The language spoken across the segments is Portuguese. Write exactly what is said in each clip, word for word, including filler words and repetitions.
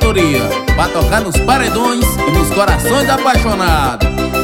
categoria, pra tocar nos paredões e nos corações apaixonados.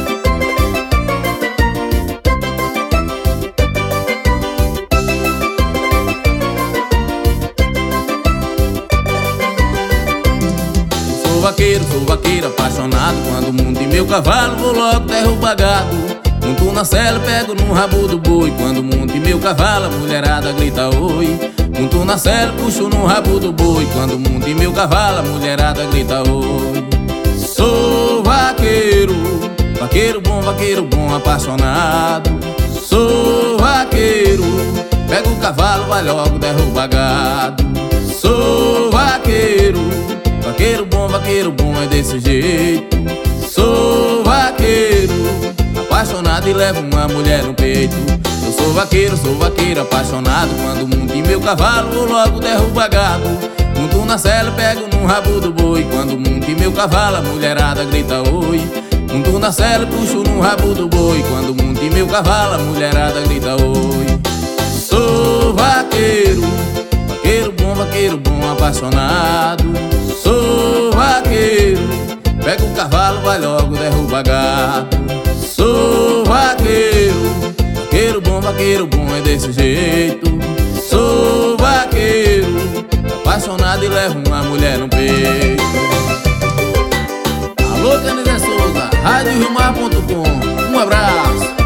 Sou vaqueiro, sou vaqueiro apaixonado. Quando monto em meu cavalo, vou logo derrubar gado. Monto na sela, pego no rabo do boi. Quando monto em meu cavalo, a mulherada grita oi. Monto na sela, puxo no rabo do boi. Quando monto em meu cavalo, a mulherada grita oi. Sou vaqueiro, vaqueiro bom, vaqueiro bom apaixonado. Sou vaqueiro, pego o cavalo, vai logo derrubar gado. Sou vaqueiro, vaqueiro bom, vaqueiro bom é desse jeito. Sou vaqueiro, apaixonado e levo uma mulher no peito. Eu sou vaqueiro, sou vaqueiro apaixonado. Quando monto em meu cavalo, vou logo derrubar gado. Monto na sela, pego no rabo do boi. Quando monto em meu cavalo, a mulherada grita oi. Monto na sela, puxo no rabo do boi. Quando monto em meu cavalo, a mulherada grita oi. Sou vaqueiro, vaqueiro bom, vaqueiro bom apaixonado. Sou vaqueiro, pega o cavalo, vai logo derrubar gado. Sou vaqueiro, vaqueiro bom, vaqueiro bom é desse jeito. Sou vaqueiro, apaixonado e levo uma mulher no peito. Alô, Canidé Souza, rádio rio mar ponto com. Um abraço.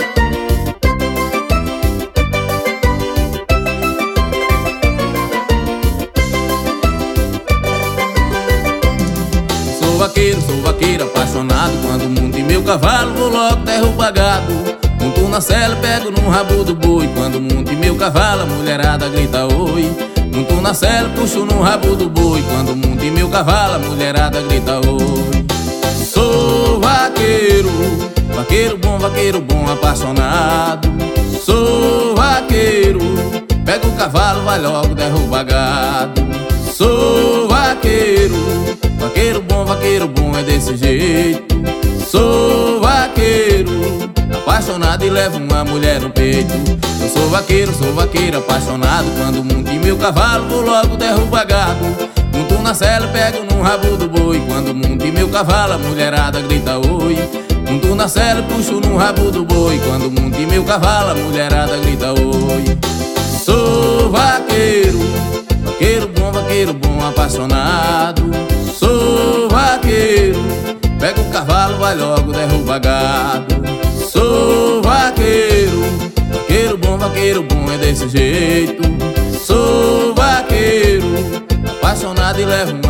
Sou vaqueiro, sou vaqueiro apaixonado. Quando monto em meu cavalo, vou logo derrubar gado. Monto na sela, pego no rabo do boi. Quando monto em meu cavalo, a mulherada grita oi. Monto na sela, puxo no rabo do boi. Quando monto em meu cavalo, a mulherada grita oi. Sou vaqueiro, vaqueiro bom, vaqueiro bom apaixonado. Sou vaqueiro, pego o cavalo, vai logo derrubar gado. Sou vaqueiro, vaqueiro bom, vaqueiro bom é desse jeito. Sou vaqueiro, apaixonado e levo uma mulher no peito. Eu sou vaqueiro, sou vaqueiro apaixonado. Quando monto em meu cavalo, vou logo derrubar gado. Monto na sela, pego no rabo do boi. Quando monto em meu cavalo, a mulherada grita oi. Monto na sela, puxo no rabo do boi. Quando monto em meu cavalo, a mulherada grita oi. Sou vaqueiro, vaqueiro bom, vaqueiro bom apaixonado. Sou vaqueiro, pega o cavalo, vai logo derrubar gado. Sou vaqueiro, vaqueiro bom, vaqueiro bom é desse jeito. Sou vaqueiro, apaixonado e levo